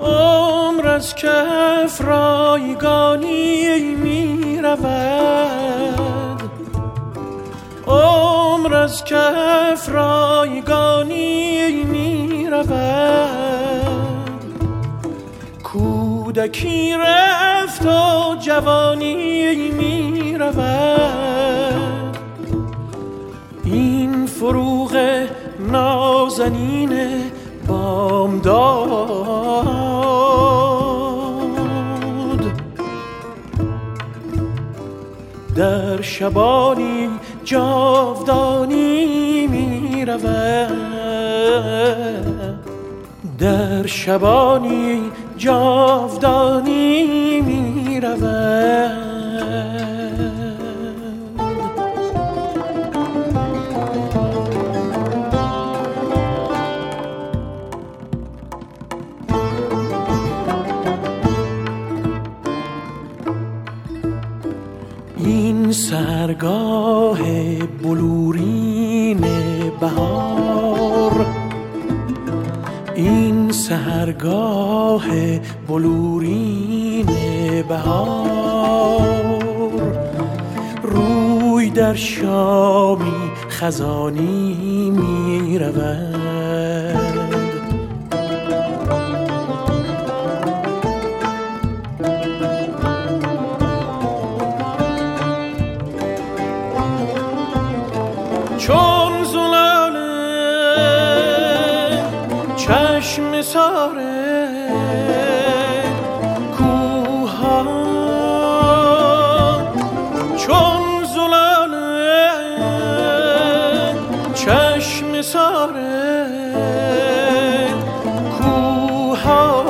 عمر از کف رایگانی می رود، عمر از کف رایگانی می رود. کودکی رفت و جوانی می رود. این فروغ نازنین بامداد در شبانی جاودانی می رود، در شبانی جاودانی می رود. این سحرگاه بلورین بهار، این سحرگاه بلورین بهار، روی در شامی خزانی می رود. چون زلاله چشم ساره کوها، چون زلاله چشم ساره کوها،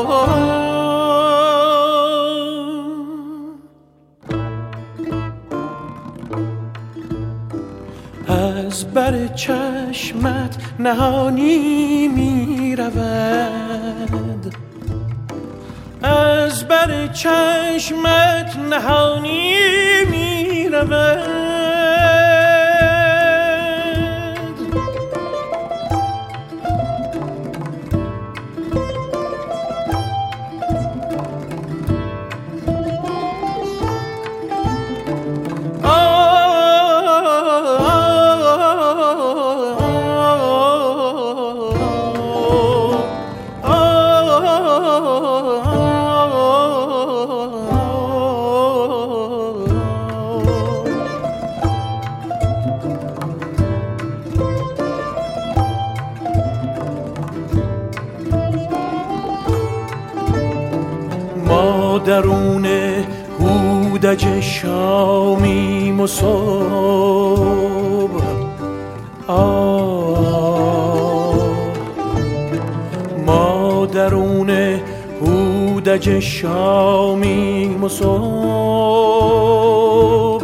از بر چشمت نهانی می رود، از بر چشمت نهانی می رود. درون هودج شامیم و صبح، ما درون هودج شامیم و صبح.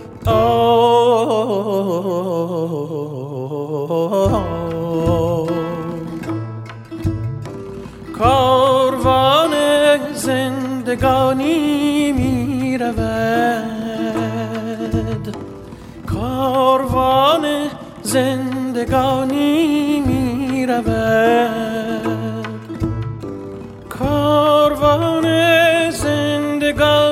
کاروان زندگانی می رود، کاروان زندگانی می رود، کاروان زندگانی